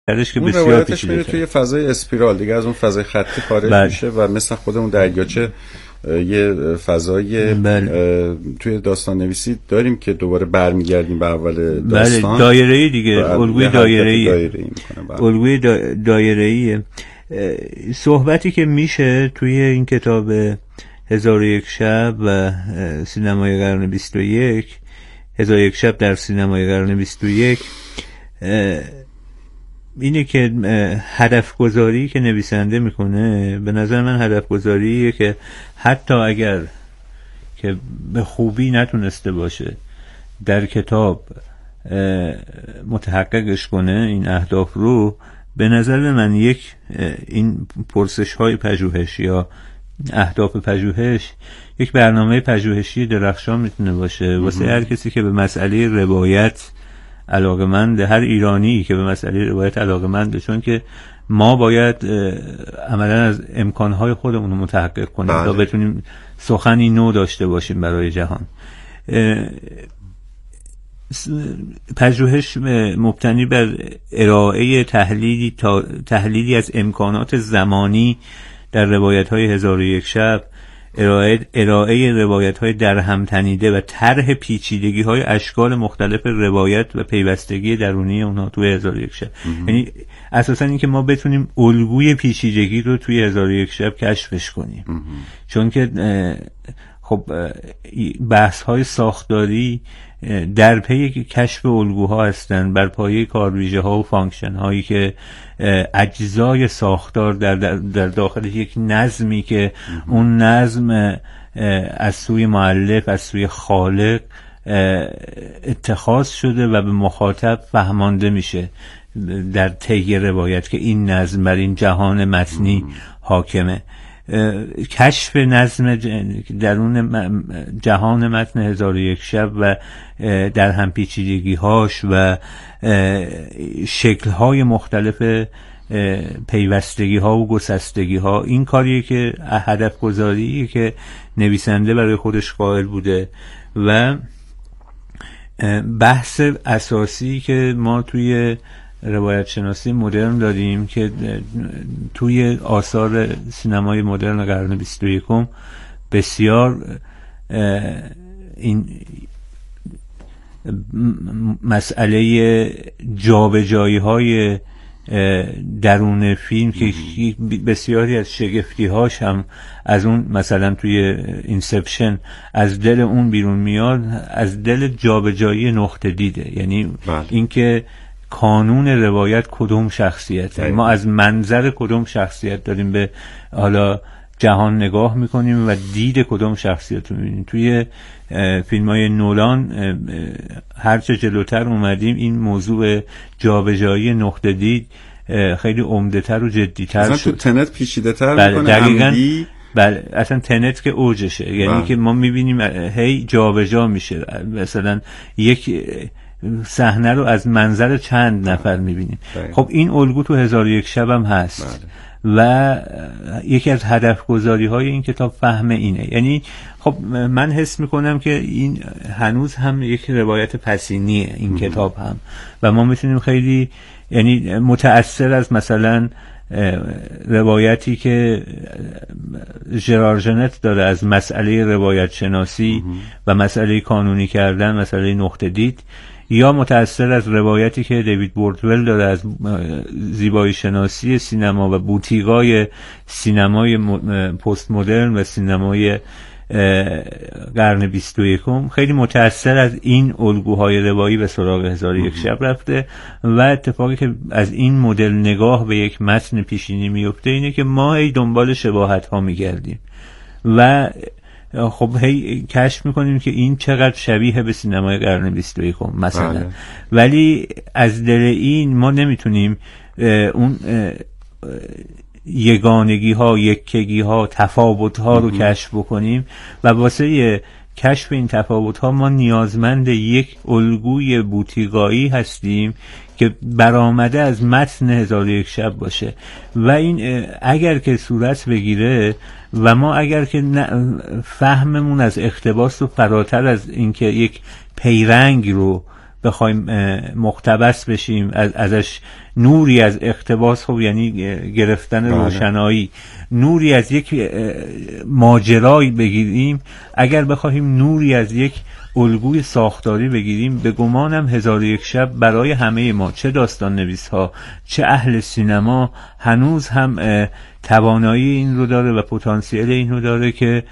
درش که اون بسیار روایتش میره پیچیده توی فضای اسپیرال دیگه، از اون فضای خطی خارج میشه و مثل خودمون دریاچه یه فضای توی داستان نویسی داریم که دوباره برمیگردیم به اول داستان. دایره‌ای دیگه، الگوی دایره‌ای، الگوی دایره‌ای. صحبتی که میشه توی این کتاب 1001 شب و سینمای قرن 21، 1001 شب در سینمای قرن 21، اینه که هدف گذاری که نویسنده میکنه به نظر من هدف گذاریه که حتی اگر که به خوبی نتونسته باشه در کتاب متحققش کنه این اهداف رو، به نظر من یک این پرسش های پژوهش یا اهداف پژوهش یک برنامه پژوهشی درخشان میتونه باشه واسه هر کسی که به مسئله روایت علاقه‌منده، هر ایرانی که به مسئله روایت علاقه‌منده، چون که ما باید عملاً از امکانهای خودمون رو متحقق کنیم تا بتونیم سخنی نو داشته باشیم برای جهان. پژوهش مبتنی بر ارائه تحلیلی از امکانات زمانی در روایت‌های 1001 شب، ارائه روایت‌های در هم تنیده و طرح پیچیدگی‌های اشکال مختلف روایت و پیوستگی درونی اونها توی 1001 شب. یعنی اساساً این که ما بتونیم الگوی پیچیدگی رو توی 1001 شب کشفش کنیم. چون که خب بحث‌های ساختاری در پی کشف الگوها هستند بر پایه کارویژه‌ها و فانکشن‌هایی که اجزای ساختار در داخل یک نظمی که اون نظم از سوی مؤلف، از سوی خالق اتخاذ شده و به مخاطب فهمانده میشه در طی روایت که این نظم بر این جهان متنی حاکمه. کشف نظم درون جهان متن 1001 شب و در هم پیچیدگی‌هاش و شکل‌های مختلف پیوستگی‌ها و گسستگی‌ها، این کاریه که هدف گذاریه که نویسنده برای خودش قائل بوده. و بحث اساسی که ما توی روایت شناسی مدرن داریم که توی آثار سینمای مدرن قرن 21 بسیار این مسئله جابجایی‌های درون فیلم که بسیاری از شگفتی‌هاش هم از اون مثلا توی اینسپشن از دل اون بیرون میاد، از دل جابجایی نقطه دیده. یعنی اینکه کانون روایت کدوم شخصیته، ما از منظر کدوم شخصیت داریم به حالا جهان نگاه میکنیم و دید کدوم شخصیت رو میبینیم. توی فیلم‌های نولان هرچه جلوتر اومدیم این موضوع جابجایی نقطه دید خیلی عمده‌تر و جدی‌تر شد. تو تنت پیچیده‌تر میکنه عمدی. بله اصلا تنت که اوجشه، یعنی که ما میبینیم هی جابجا میشه، مثلا یک صحنه رو از منظر چند نفر میبینیم. خب این الگو تو 1001 شب هم هست. و یکی از هدف گذاری های این کتاب فهم اینه. یعنی خب من حس میکنم که این هنوز هم یک روایت پسینیه این کتاب هم، و ما میتونیم خیلی یعنی متأثر از مثلا روایتی که ژرار ژنت داره از مسئله روایت شناسی و مسئله کانونی کردن، مسئله نقطه دید، یا متأثر از روایتی که دیوید بوردول داره از زیبایی شناسی سینما و بوتیقای سینمای پست مدرن و سینمای قرن 21. خیلی متأثر از این الگوهای روایی به سراغ 1001 شب رفته و اتفاقی که از این مدل نگاه به یک متن پیشینی میفته اینه که ما هی دنبال شباهت ها میگردیم و خب هی کشف میکنیم که این چقدر شبیه به سینمای قرن 21 مثلا. ولی از دل این ما نمیتونیم اون یگانگی ها، یکگی ها، تفاوت ها رو کشف بکنیم و واسه کشف این تفاوت ها ما نیازمند یک الگوی بوتیقایی هستیم که برآمده از متن 1001 شب باشه. و این اگر که صورت بگیره و ما اگر که فهممون از اقتباس رو فراتر از اینکه یک پیرنگ رو بخوایم مقتبس بشیم، ازش نوری از اقتباس، خب یعنی گرفتن روشنایی، نوری از یک ماجرایی بگیریم، اگر بخوایم نوری از یک الگوی ساختاری بگیریم، به گمانم 1001 شب برای همه ما، چه داستان نویس ها چه اهل سینما، هنوز هم توانایی این رو داره و پتانسیل این رو داره که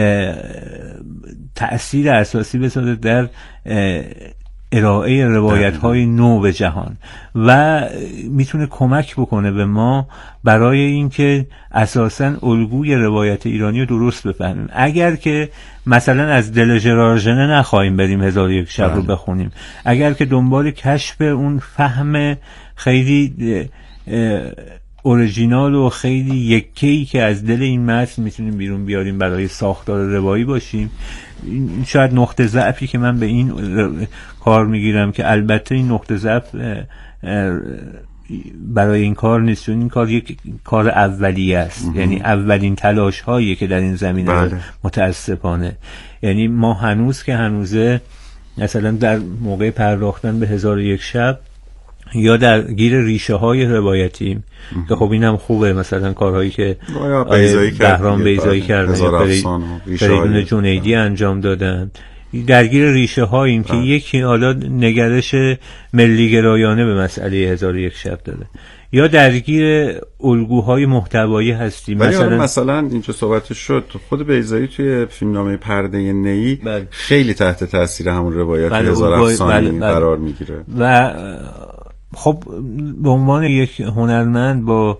تأثیر اساسی بذاره در ارائه روایت‌های نو به جهان و میتونه کمک بکنه به ما برای اینکه اساساً الگوی روایت ایرانی رو درست بفهمیم. اگر که مثلا از دل ژرار ژنه نخواهیم بریم 1001 شب رو بخونیم، اگر که دنبال کشف اون فهم خیلی اوریجینال و خیلی یکه‌ای که از دل این متن میتونیم بیرون بیاریم برای ساختار روایی باشیم، شاید نقطه ضعفی که من به این کار میگیرم، که البته این نقطه ضعف برای این کار نیست، چون این کار یک کار اولیه است، یعنی اولین تلاش هایی که در این زمینه متاسفانه، یعنی ما هنوز که هنوزه مثلا در موقع پرداختن به 1001 شب یا در گیر ریشه های روایتیم که خب این هم خوبه، مثلا کارهایی که بهرام بیضایی کردن یا فریدون جنیدی انجام دادن، درگیر ریشه هاییم که یکی حالا نگرش ملی گرایانه به مسئله 1001 شب داره، یا درگیر الگوهای محتوایی هستیم. مثلا اینجا صحبت شد خود بیضایی توی فیلمنامه پرده نی خیلی تحت تاثیر همون روایت هزار افسانه‌ای قرار میگیره و خب به عنوان یک هنرمند با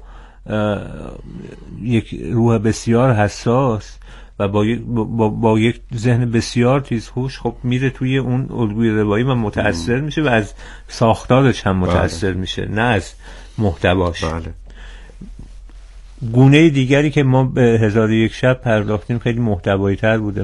یک روح بسیار حساس و با یک ذهن بسیار تیزهوش، خب میره توی اون الگوی روایی و متأثر میشه و از ساختارش هم متأثر میشه، نه از محتواش. گونه دیگری که ما به 1001 شب پرداختیم خیلی محتوایی تر بوده،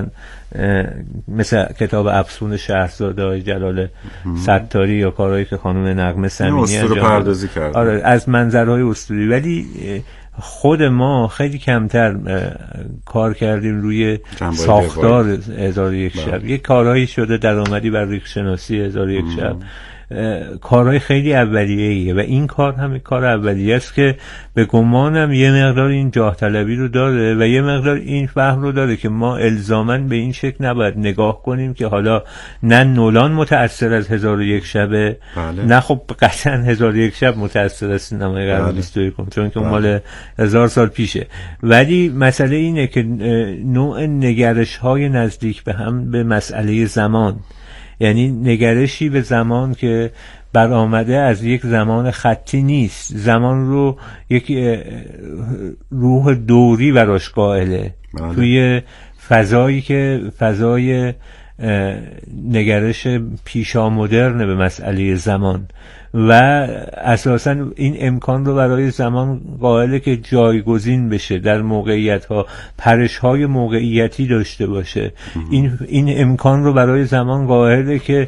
مثل کتاب افسون شهرزاده جلال ستاری یا کارهایی که خانم نغمه صمینی پردازی کرد. آره، از منظرهای اسطوری. ولی خود ما خیلی کمتر کار کردیم روی ساختار 1001 شب. یک کارهایی شده درآمدی بر ریگ شناسی 1001 شب، کارهای خیلی اولیه‌ایه و این کار هم کار اولیه است که به گمانم یه مقدار این جاه طلبی رو داره و یه مقدار این فهم رو داره که ما الزاماً به این شکل نباید نگاه کنیم که حالا نه نولان متأثر از 1001 شبه، نه خب قطعاً 1001 شب متأثر از سینمای قرن 21 چون که مال 1000 سال پیشه، ولی مسئله اینه که نوع نگرش‌های نزدیک به هم به مسئله زمان، یعنی نگرشی به زمان که برآمده از یک زمان خطی نیست، زمان رو یک روح دوری براش قائله توی فضایی که فضای نگرش پیشا مدرن به مسئله زمان و اساساً این امکان رو برای زمان قائله که جایگزین بشه، در موقعیت‌ها پرش‌های موقعیتی داشته باشه. این امکان رو برای زمان قائله که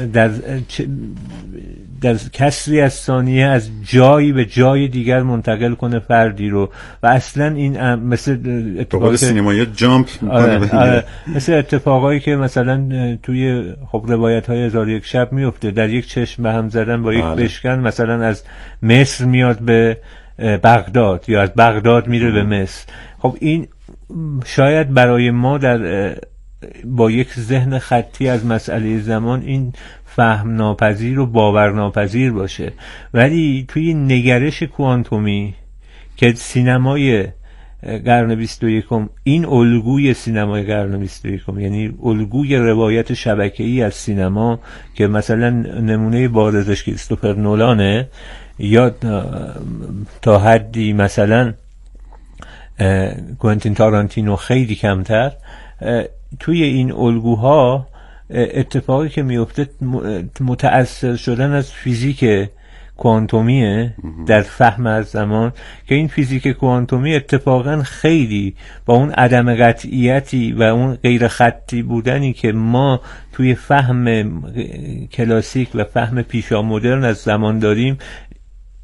در کسری از ثانیه از جایی به جای دیگر منتقل کنه فردی رو و اصلا این مثل اتفاقی سینمایی جامپ مثل اتفاقایی که مثلا توی خب روایت‌های 1001 شب میفته، در یک چشم به هم زدن با یک بشکن مثلا از مصر میاد به بغداد یا از بغداد میره به مصر. خب این شاید برای ما با یک ذهن خطی از مسئله زمان این فهم ناپذیر و باور ناپذیر باشه، ولی توی نگرش کوانتومی که سینمای قرن 21 این الگوی سینمای قرن 21 یعنی الگوی روایت شبکه‌ای از سینما که مثلا نمونه بارزش کریستوفر نولانه یا تا حدی مثلا کوئنتین تارانتینو خیلی کمتر، توی این الگوها اتفاقی که میفته متأثر شدن از فیزیک کوانتومیه در فهم از زمان، که این فیزیک کوانتومی اتفاقا خیلی با اون عدم قطعیتی و اون غیر خطی بودنی که ما توی فهم کلاسیک و فهم پیشا مدرن از زمان داریم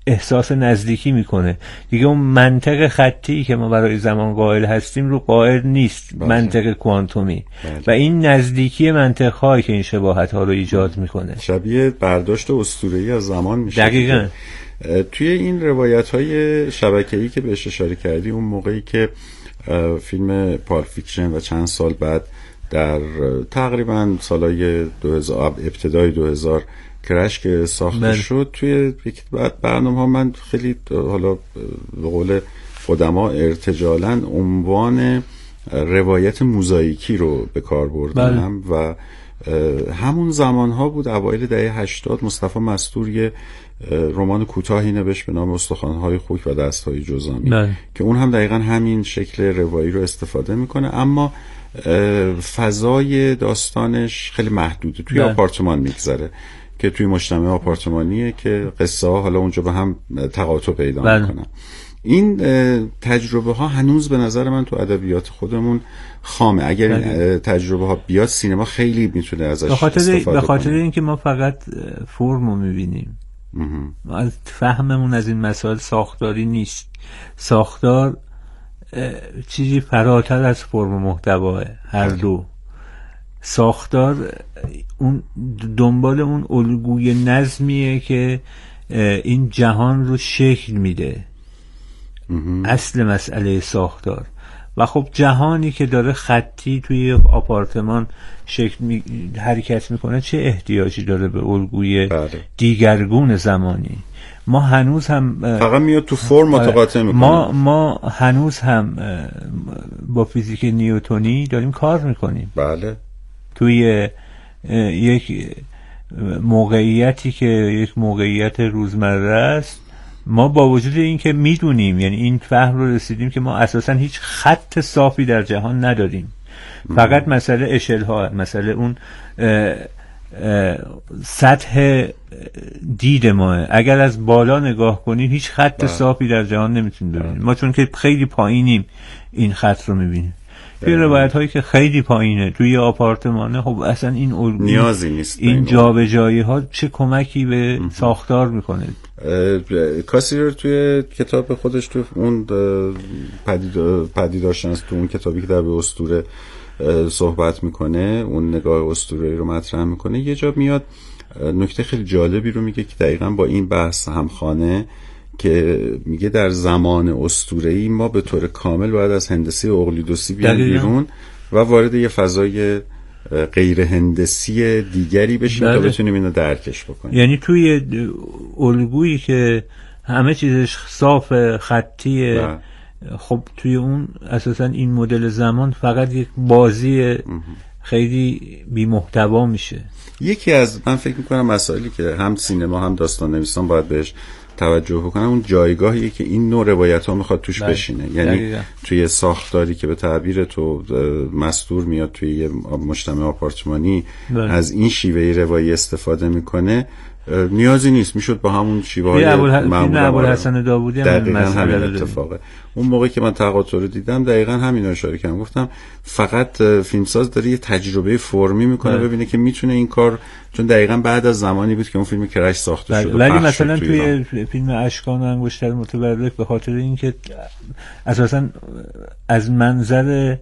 احساس نزدیکی میکنه دیگه. اون منطق خطی که ما برای زمان قائل هستیم رو قائل نیست منطق کوانتومی و این نزدیکی منطق هایی که این شباهت ها رو ایجاد میکنه، شبیه برداشت اسطوره‌ای از زمان میشه. دقیقاً. توی این روایت های شبکه‌ای که بهش اشاره کردی، اون موقعی که فیلم پالپ فیکشن و چند سال بعد در تقریبا سالهای 2000 ابتدای 2000 کرش که ساخته شد، توی یک برنامه ها من خیلی حالا به قول قدما ارتجالاً عنوان روایت موزاییکی رو به کار بردم و همون زمان ها بود، اوایل دهه 80 مصطفی مستور یه رمان کوتاهی نوشت به نام استخوان‌های خوک و دست‌های جزامی که اون هم دقیقاً همین شکل روایی رو استفاده میکنه، اما فضای داستانش خیلی محدوده، توی آپارتمان میگذره که توی مجتمع آپارتمانیه که قصه ها حالا اونجا به هم تقاطع پیدا میکنن. این تجربه ها هنوز به نظر من تو ادبیات خودمون خامه. اگر این تجربه ها بیاد، سینما خیلی میتونه ازش استفاده کنه. به خاطر اینکه ما فقط فرمو میبینیم، از فهممون از این مسائل ساختاری نیست. ساختار چیزی فراتر از فرم و محتواه، هر دو. ساختار اون دنبال اون الگوی نظمیه که این جهان رو شکل میده، اصل مسئله ساختار. و خب جهانی که داره خطی توی آپارتمان حرکت میکنه، چه احتیاجی داره به الگوی دیگرگون زمانی؟ ما هنوز هم فقط میاد تو فرم متقاطع میکنه. ما هنوز هم با فیزیک نیوتنی داریم کار میکنیم. بله. توی یک موقعیتی که یک موقعیت روزمره است، ما با وجود این که میدونیم، یعنی این فهم رو رسیدیم که ما اساسا هیچ خط صافی در جهان نداریم، فقط مسئله اشل‌ها، مسئله اون سطح دید ما. اگر از بالا نگاه کنیم هیچ خط صافی در جهان نمیتونیم ببینیم، ما چون که خیلی پایینیم این خط رو میبینیم. توی روایت هایی که خیلی پایینه توی آپارتمانه، خب اصلا این نیازی نیست. این جابجایی ها چه کمکی به ساختار میکنه؟ کاسیر توی کتاب خودش، توی اون پدیدارشناسی، تو اون کتابی که در به اسطوره صحبت میکنه، اون نگاه اسطوره‌ای رو مطرح میکنه، یه جا میاد نکته خیلی جالبی رو میگه که دقیقاً با این بحث همخوانه، که میگه در زمان اسطوره‌ای ما به طور کامل باید از هندسه اقلیدوسی بیان بیرون و وارد یه فضای غیر هندسی دیگری بشیم تا بتونیم اینو درکش بکنیم. یعنی توی الگویی که همه چیزش صاف خطیه، خب توی اون اساسا این مدل زمان فقط یک بازی خیلی بی محتوا میشه. یکی از من فکر میکنم مسائلی که هم سینما هم داستان نویسان باید بهش توجه بکنن، اون جایگاهیه که این نوع روایت ها میخواد توش بشینه. یعنی توی ساختاری که به تعبیر تو مستور میاد توی یه مجتمع آپارتمانی از این شیوه روایی استفاده میکنه، نیازی نیست، میشد با همون شیوه های معمول ابوالحسن داوودی هم همین اتفاقه. اون موقعی که من تقاطع رو دیدم دقیقاً همین رو اشاره کردم، گفتم فقط فیلمساز داره یه تجربه فرمی میکنه ببینه که میتونه این کار، چون دقیقاً بعد از زمانی بود که اون فیلم کرش ساخته شد. ولی مثلا توی فیلم اشکان و انگشتر متبرک، به خاطر اینکه اساساً از منظر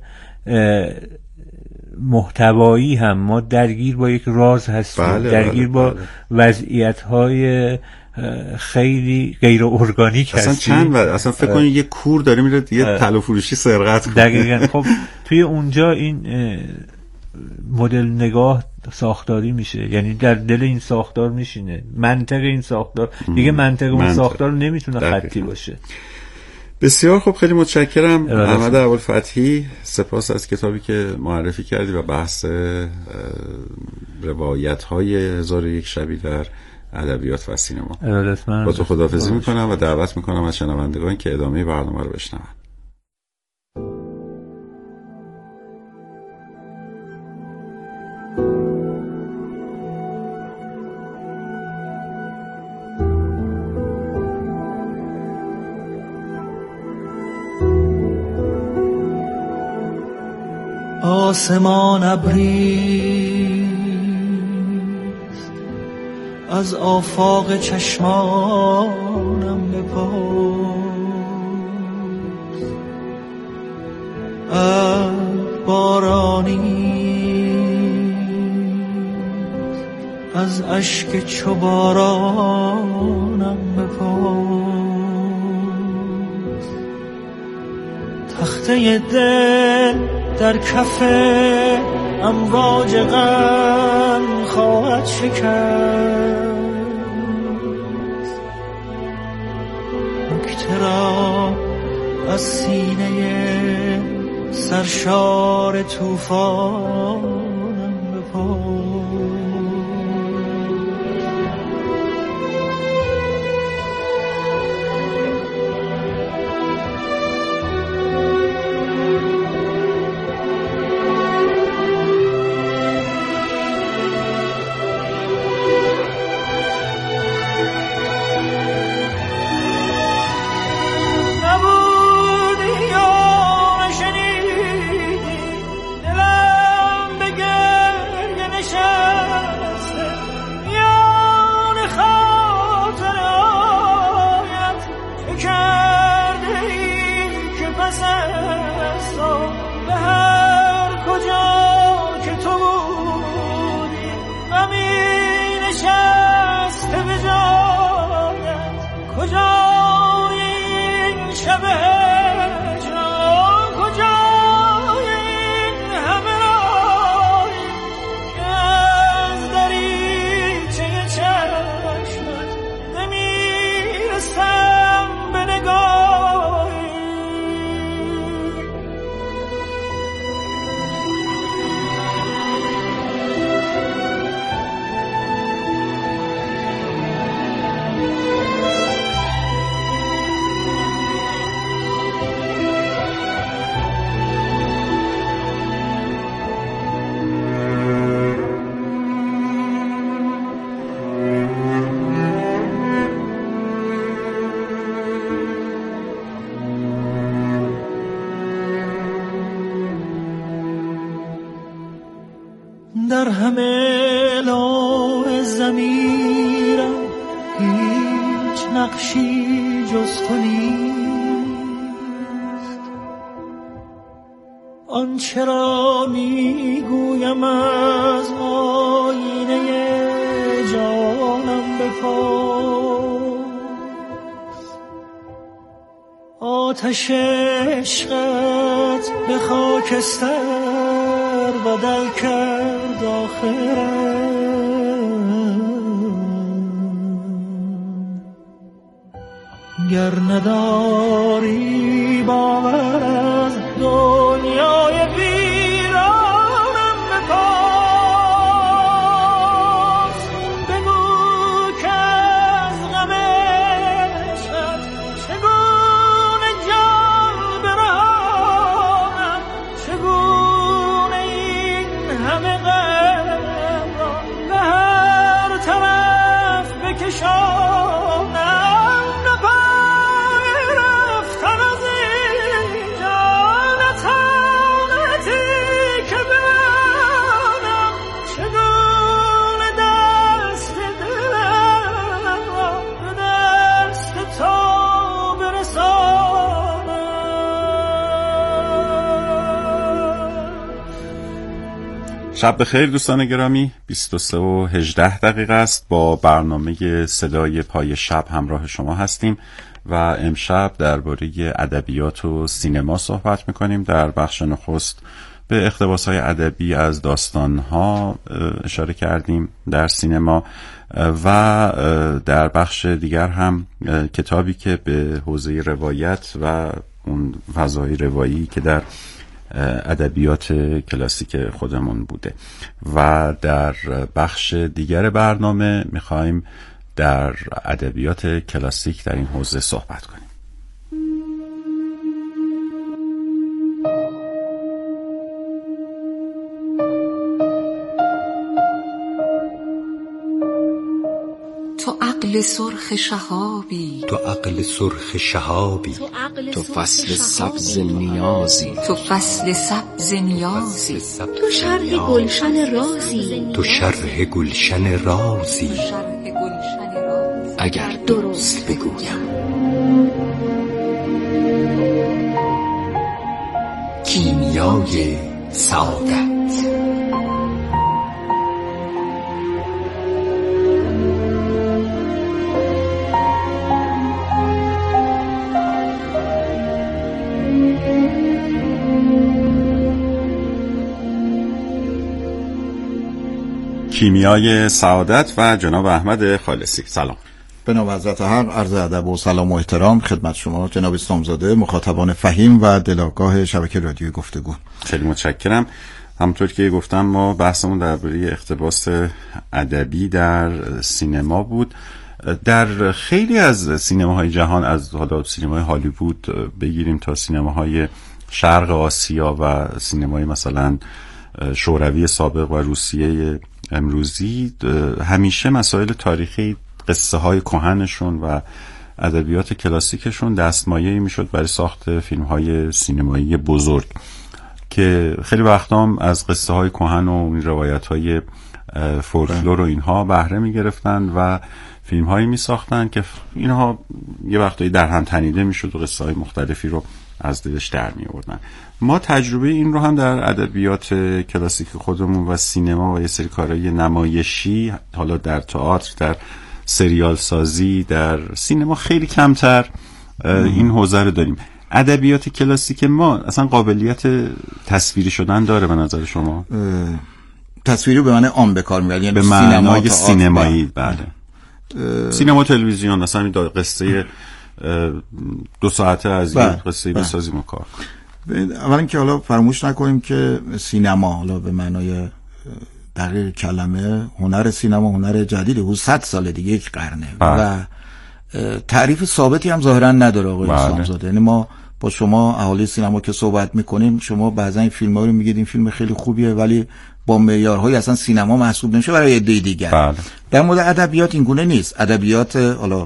محتوایی هم ما درگیر با یک راز هستیم، درگیر با وضعیت‌های خیلی غیر ارگانیک هستیم. اصلا فکر کنید یه کور داره میره یه طلا فروشی سرقت کنه. دقیقاً. خب توی اونجا این مدل نگاه ساختاری میشه، یعنی در دل این ساختار میشینه منطق این ساختار. دیگه منطق اون ساختار نمیتونه خطی باشه. بسیار خوب، خیلی متشکرم احمد ابوالفتحی. سپاس از کتابی که معرفی کردی و بحث روایت‌های 1001 شبی در ادبیات و سینما. با تو خداحافظی میکنم و دعوت میکنم از شنوندگان که ادامه برنامه رو بشنون. آسمان ابریست، از آفاق چشمانم بپرس. بارانی از اشک چو بارانم بپرس. تخته دل در کف امواج غم خواهد شکست. نکته را از سینه سرشار طوفانم بپرس. در همه لوح ضمیرم هیچ نقشی جز تو نیست. آنچه را میگویم از آینه جانم بپرس. آتش عشقت به خاکستر بدل کرد آخرم. گر نداری باور از دنیای ویرانم بپرس. بگو که از غم عشقت چگونه جان برانم، چگونه این همه غم را به هر طرف بکشانم. شب بخیر دوستان گرامی. 23:18 است. با برنامه صدای پای شب همراه شما هستیم و امشب درباره ادبیات و سینما صحبت میکنیم. در بخش نخست به اقتباس‌های ادبی از داستان‌ها اشاره کردیم در سینما و در بخش دیگر هم کتابی که به حوزه روایت و اون فضای روایی که در ادبیات کلاسیک خودمون بوده و در بخش دیگر برنامه میخوایم در ادبیات کلاسیک در این حوزه صحبت کنیم. تو عقل سرخ شهابی، تو عقل سرخ شهابی، تو فصل سبز نیازی، تو فصل سبز نیازی، تو شرح گلشن رازی، تو شرح گلشن رازی، اگر درست بگویم. کیمیای سعادت. کیمیای سعادت و جناب احمد خالصی. سلام. به نام حضرت حق عرض ادب و سلام و احترام خدمت شما جناب اسلامزاده، مخاطبان فهیم و دلاگاه شبکه رادیوی گفتگو. خیلی متشکرم. همونطور که گفتم ما بحثمون درباره اقتباس ادبی در سینما بود. در خیلی از سینماهای جهان، از حالا سینمای هالیوود بگیریم تا سینماهای شرق آسیا و سینمای مثلا شوروی سابق و روسیه امروزی، همیشه مسائل تاریخی، قصه های کهنشون و ادبیات کلاسیکشون دستمایه‌ای میشد برای ساخت فیلم های سینمایی بزرگ که خیلی وقتا هم از قصه های کهن و این روایت های فولکلور و اینها بهره میگرفتن و فیلم هایی میساختن که اینها یه وقتایی در هم تنیده میشد و قصه های مختلفی رو از دلش در می آوردن. ما تجربه این رو هم در ادبیات کلاسیک خودمون و سینما و یه سری کارهای نمایشی، حالا در تئاتر، در سریال سازی، در سینما خیلی کمتر این حوزه رو داریم. ادبیات کلاسیک ما اصلا قابلیت تصویری شدن داره به نظر شما؟ تصویری به معنی عام به کار میاد، یعنی به معنای سینمایی. بله. سینما تلویزیون مثلا این قصه 2 ساعته از این قصه بسازیم و کار. اولا که حالا فراموش نکنیم که سینما حالا به معنای دقیق کلمه هنر سینما هنر جدیده، او 100 سال دیگه، یک قرنه و تعریف ثابتی هم ظاهرا نداره آقای اسلامزاده. یعنی ما با شما اهالی سینما که صحبت میکنیم، شما بعضا این فیلم‌ها رو میگید این فیلم خیلی خوبیه ولی با معیارهای اصلا سینما محسوب نمیشه برای عده دیگر. در مورد ادبیات این گونه نیست. ادبیات حالا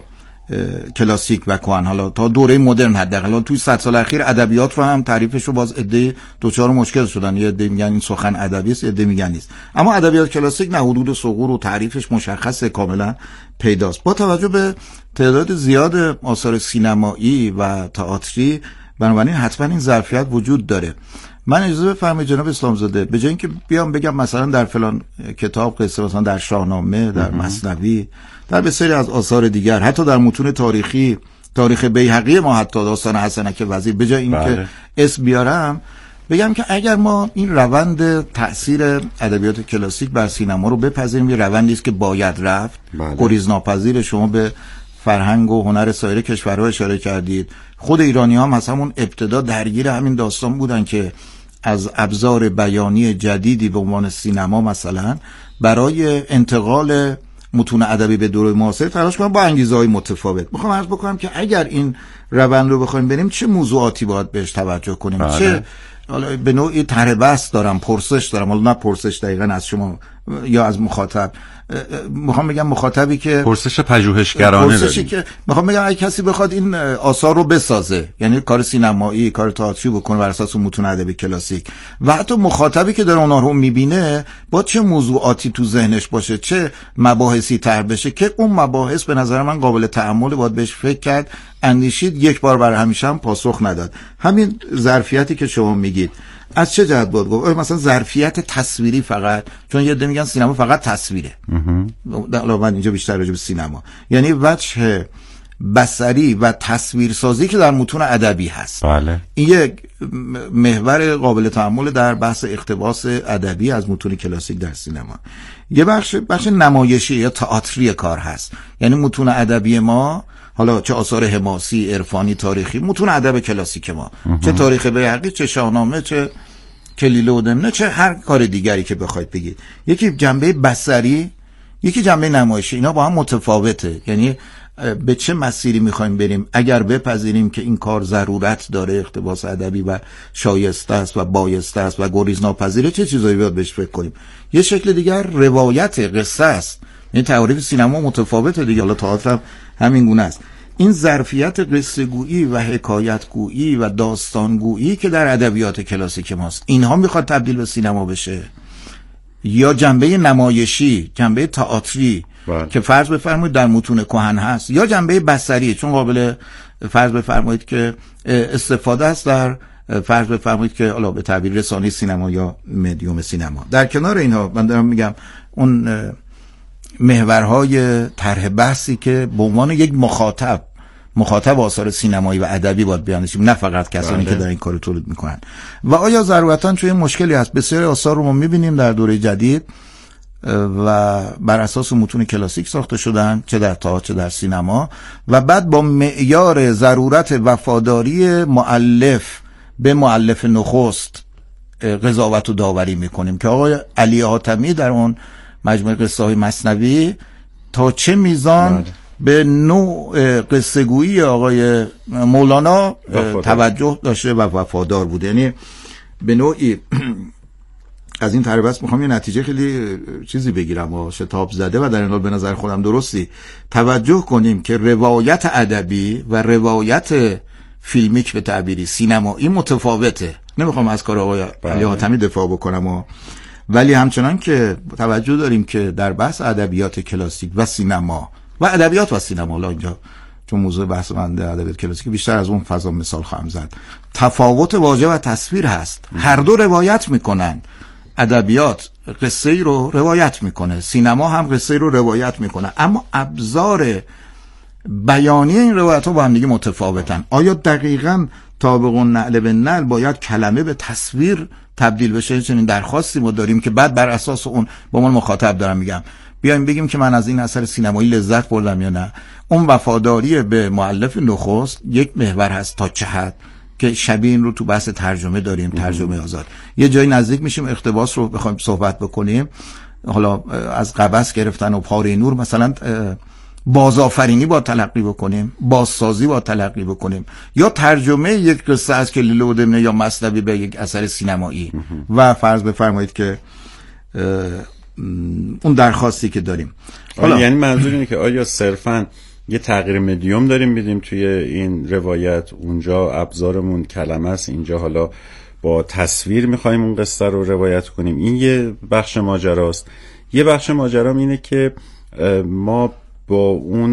کلاسیک و کهن، حالا تا دوره مدرن حداقل توی 100 سال اخیر ادبیات رو هم تعریفش رو باز عده دوچار مشکل شدن. یه عده میگن این سخن ادبی است، عده میگن نیست. اما ادبیات کلاسیک نه، حدود و ثغور و تعریفش مشخصه، کاملا پیداست. با توجه به تعداد زیاد آثار سینمایی و تئاتری، بنابراین حتما این ظرفیت وجود داره. من اجازه بفرمایید جناب اسلامزاده، به جای اینکه بیام بگم مثلا در فلان کتاب قصه، مثلا در شاهنامه، در مثنوی، در بسیاری از آثار دیگر، حتی در متون تاریخی، تاریخ بیهقی ما، حتی داستان حسنک وزیر، به جای اینکه اسم بیارم بگم که اگر ما این روند تأثیر ادبیات کلاسیک بر سینما رو بپذیریم، یه روندی است که باید رفت، گریز ناپذیر. شما به فرهنگ و هنر سایر کشورها اشاره کردید. خود ایرانی هم از همون ابتدا درگیر همین داستان بودن که از ابزار بیانی جدیدی به عنوان سینما مثلا برای انتقال متون ادبی به دوره معاصر تلاش کنن با انگیزه‌های متفاوت. میخوام عرض بکنم که اگر این روند رو بخوایم بریم، چه موضوعاتی باید بهش توجه کنیم؟ چه حالا به نوعی طرح بحث دارم، پرسش دارم، حالا نه پرسش دقیقاً از شما یا از مخاطب، میخوام بگم مخاطبی که پرسش پژوهشگرانه پرسشی که میخوام بگم اگه کسی بخواد این آثار رو بسازه، یعنی کار سینمایی، کار تئاتری بکنه بر اساس متون ادبی کلاسیک، و حتی مخاطبی که داره اونها رو میبینه با چه موضوعاتی تو ذهنش باشه، چه مباحثی طرح بشه که اون مباحث به نظر من قابل تأمل، باید بهش فکر کرد، اندیشید، یک بار برای همیشه هم پاسخ نداد. همین ظرفیتی که شما میگید از چه جهت بود گفت؟ مثلا ظرفیت تصویری فقط، چون یه عده میگن سینما فقط تصویره. حالا من اینجا بیشتر راجع به سینما، یعنی وجه بصری و تصویرسازی که در متون ادبی هست. بله. این یک محور قابل تأمل در بحث اقتباس ادبی از متون کلاسیک در سینما. یه بخش نمایشی یا تئاتری کار هست، یعنی متون ادبی ما، حالا چه آثار حماسی، عرفانی، تاریخی، متون ادب کلاسیک ما، چه تاریخ بیهقی، چه شاهنامه، چه کلیله و دمنه، چه هر کار دیگری که بخواید بگید، یکی جنبه بصری، یکی جنبه نمایشی، اینا با هم متفاوته. یعنی به چه مسیری میخوایم بریم اگر بپذیریم که این کار ضرورت داره، اقتباس ادبی و شایسته است و بایسته است و گریزناپذیره، چه چیزایی باید بهش فکر کنیم. یه شکل دیگر روایت قصه است، این تعریف سینما متفاوته دیگه، حالا تئاتر هم همین گونه است. این ظرفیت قصه گویی و حکایت گویی و داستان گویی که در ادبیات کلاسیک ماست، اینها میخواد تبدیل به سینما بشه، یا جنبه نمایشی، جنبه تئاتری، که فرض بفرمایید در متون کهن هست، یا جنبه بصری، چون قابل فرض بفرمایید که استفاده است در فرض بفرمایید که حالا به تعبیر رسانه سینما یا مدیوم سینما. در کنار اینها من دارم میگم اون محورهای طرح بحثی که به عنوان یک مخاطب آثار سینمایی و ادبی باید بیانشیم، نه فقط کسانی که دارن این کارو تولید میکنن. و آیا ضرورتاً چون مشکلی هست بسیاری آثار رو ما میبینیم در دوره جدید و بر اساس متون کلاسیک ساخته شدن، چه در تئاتر چه در سینما، و بعد با معیار ضرورت وفاداری مؤلف به مؤلف نخست قضاوت و داوری میکنیم که آقای علی حاتمی در اون مجموعه قصه های مثنوی تا چه میزان به نوع قصه گویی آقای مولانا توجه داشته و وفادار بوده. یعنی به نوعی از این طرح بس میخوام یه نتیجه خیلی چیزی بگیرم و شتاب زده و در این حال به نظر خودم درستی توجه کنیم که روایت ادبی و روایت فیلمیک به تعبیری سینمایی متفاوته. نمیخوام از کار آقای علی حاتمی دفاع بکنم ولی همچنان که توجه داریم که در بحث ادبیات کلاسیک و سینما و ادبیات و سینما، حالا اینجا چون موضوع بحث من در ادبیات کلاسیک بیشتر از اون فضا مثال خواهم زد، تفاوت واژه و تصویر هست. هر دو روایت میکنن. ادبیات قصه ای رو روایت میکنه، سینما هم قصه ای رو روایت میکنه، اما ابزار بیانی این روایت ها با هم دیگه متفاوتن. آیا دقیقاً طابق النعل به نعل باید کلمه به تصویر تبدیل بشه؟ چنین درخواستی ما داریم که بعد بر اساس اون با من مخاطب دارم میگم بیایم بگیم که من از این اثر سینمایی لذت بردم یا نه. اون وفاداری به مؤلف نخست یک محور هست تا چه حد که شبیه این رو تو بحث ترجمه داریم، ترجمه آزاد. یه جایی نزدیک میشیم اقتباس رو بخوایم صحبت بکنیم، حالا از قبس گرفتن و پاره نور مثلا بازآفرینی با تلقی بکنیم، بازسازی با تلقی بکنیم، یا ترجمه یک قصه از کلیله و دمنه یا مثنوی به یک اثر سینمایی و فرض بفرمایید که اون درخواستی که داریم. حالا یعنی منظور اینه که آیا صرفاً یه تغییر مدیوم داریم میدیم توی این روایت، اونجا ابزارمون کلمه است، اینجا حالا با تصویر میخوایم اون قصه رو روایت کنیم؟ این یه بخش ماجراست. یه بخش ماجرام اینه که ما با اون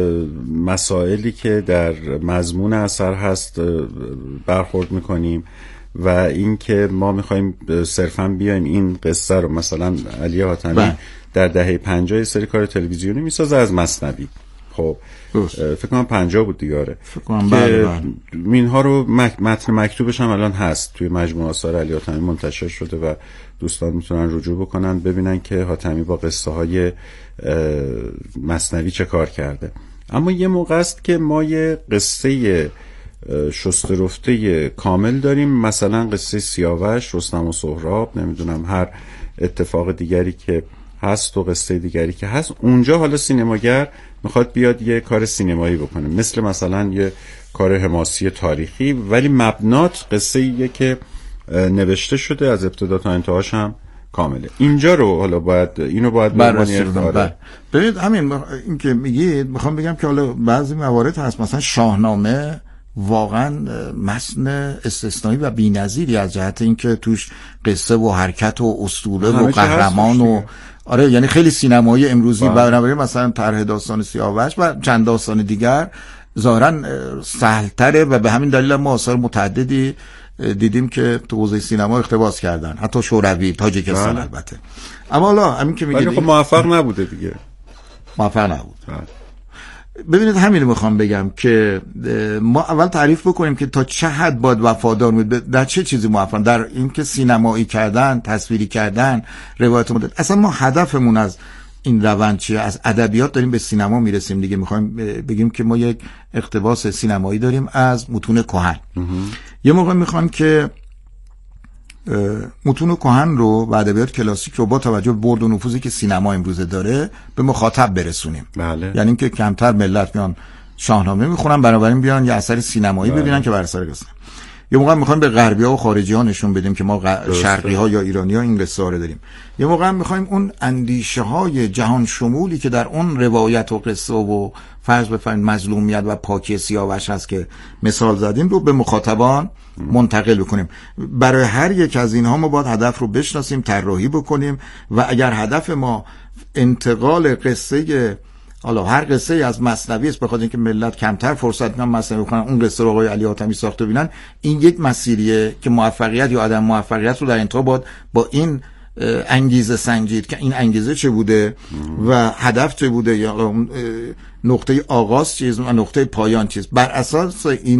مسائلی که در مضمون اثر هست برخورد میکنیم و این که ما میخوایم صرفاً بیایم این قصه رو، مثلا علی حاتمی در دهه 50 سری کار تلویزیونی میسازه از مثنوی، خب فکر کنم 50 بود دیگه، که اینها رو متن مکتوبش هم الان هست توی مجموعه آثار علی حاتمی منتشر شده و دوستان میتونن رجوع بکنن ببینن که حاتمی با قصه های مثنوی چه کار کرده. اما یه موقع است که ما یه قصه شسته رفته کامل داریم، مثلا قصه سیاوش، رستم و سهراب، نمیدونم هر اتفاق دیگری که هست و قصه دیگری که هست، اونجا حالا سینماگر میخواد بیاد یه کار سینمایی بکنه، مثلا یه کار حماسی تاریخی، ولی مبنات قصه ایه که نوشته شده از ابتدا تا انتهاش هم کامله. اینجا رو حالا اینو باید ببینید همین این که میگید میخوام بگم که حالا بعضی موارد هست، مثلا شاهنامه واقعا متن استثنایی و بی‌نظیری از جهت اینکه توش قصه و حرکت و اسطوره و قهرمان و آره، یعنی خیلی سینمایی امروزی. بنابراین مثلا طرح داستان سیاوش و چند داستان دیگر ظاهرا سهل‌تره و به همین دلیل ما آثار متعددی دیدیم که تو حوزه سینما اقتباس کردن، حتی شوروی، تاجیکستان البته. اما حالا همین که میگید خب موفق نبوده دیگه، موفق نبود. ببینید همین رو میخوام بگم که ما اول تعریف بکنیم که تا چه حد باید وفادار بود، در چه چیزی موفق، در این که سینمایی کردن، تصویری کردن، روایت مدت. اصلا ما هدفمون از این روند چیه؟ از ادبیات داریم به سینما میرسیم دیگه. میخوایم بگیم که ما یک اقتباس سینمایی داریم از متون کهن. یه موقع میخوایم که متون کهن رو و ادبیات کلاسیک رو با توجه به برد و نفوذی که سینما امروزه داره به مخاطب برسونیم. بله. یعنی اینکه کمتر ملت میان شاهنامه میخونن، بنابراین بیان یه اثر سینمایی ببینن که بر اثر قصه. یه موقع میخوایم به غربی‌ها و خارجی‌ها نشون بدیم که ما شرقی‌ها یا ایرانی‌ها این قصه رو داریم. یه موقع میخوایم اون اندیشه‌های جهان شمولی که در اون روایت و قصه و فرض بفرمایید مظلومیت و پاکی سیاوش هست که مثال زدیم رو به مخاطبان منتقل بکنیم. برای هر یک از اینها ما باید هدف رو بشناسیم، طراحی بکنیم و اگر هدف ما انتقال قصه، حالا هر قصه از مثنوی است، بخاطر اینکه ملت کمتر فرصت می‌کنن مثنوی بخونن، اون قصه رو آقای علی حاتمی ساخته ببینن. این یک مسیریه که موفقیت یا عدم موفقیت رو در انتها با این انگیزه سنجید که این انگیزه چه بوده و هدف چه بوده، یا نقطه آغاز چیز و نقطه پایان چیز. بر اساس این